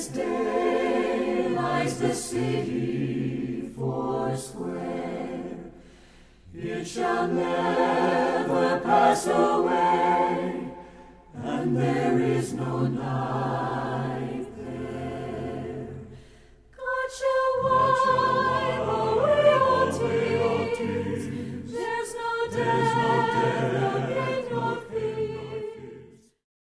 this day lies the city foursquare. It shall never pass away, and there is no night.